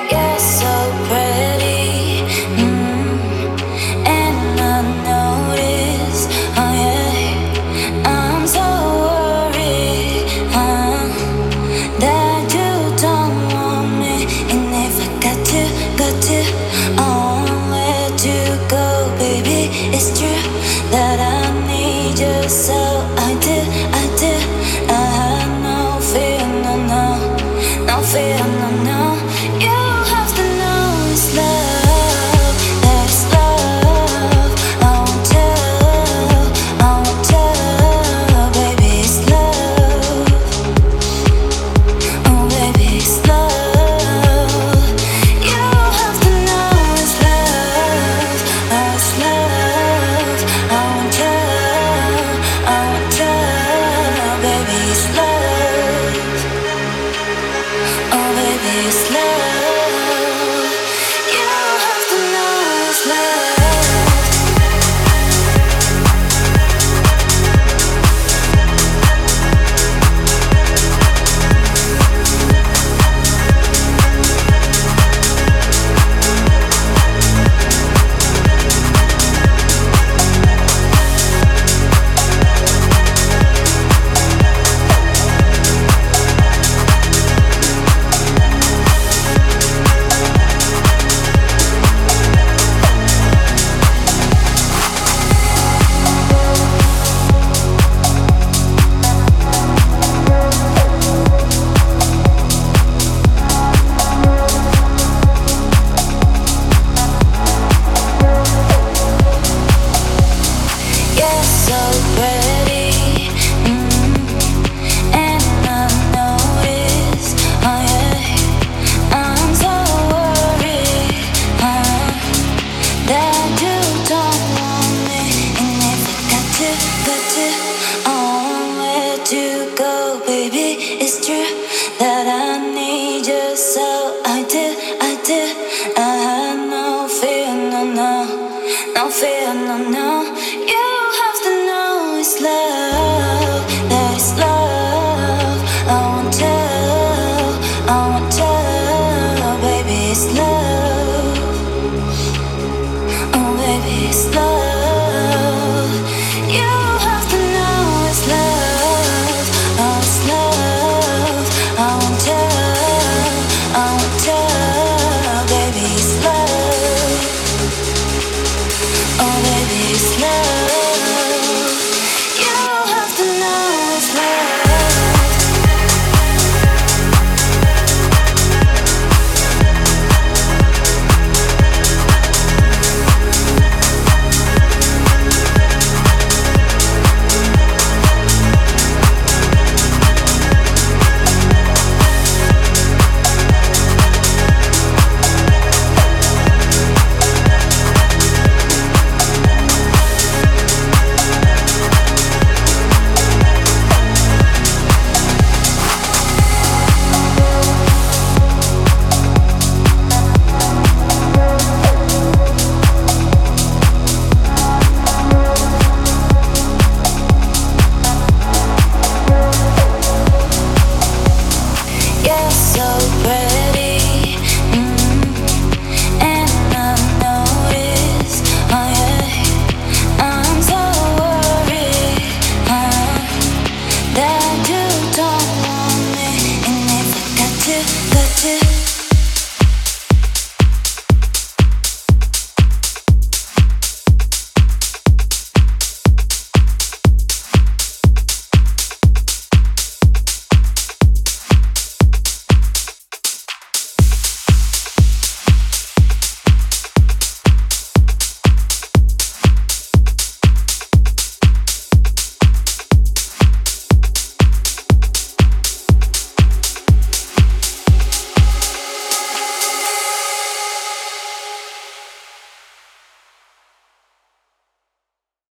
You're so pretty, and I notice, oh yeah, I'm so worried, that you don't want me. And if I got to, I won't let you go, baby. It's true that I need you, so I do. I have no fear, no fear, no. You have to know it's love, it's love. I want you, baby, it's love. Oh, baby, it's love. You have to know it's love, it's love. I want you, baby, it's love. Oh, baby, it's love.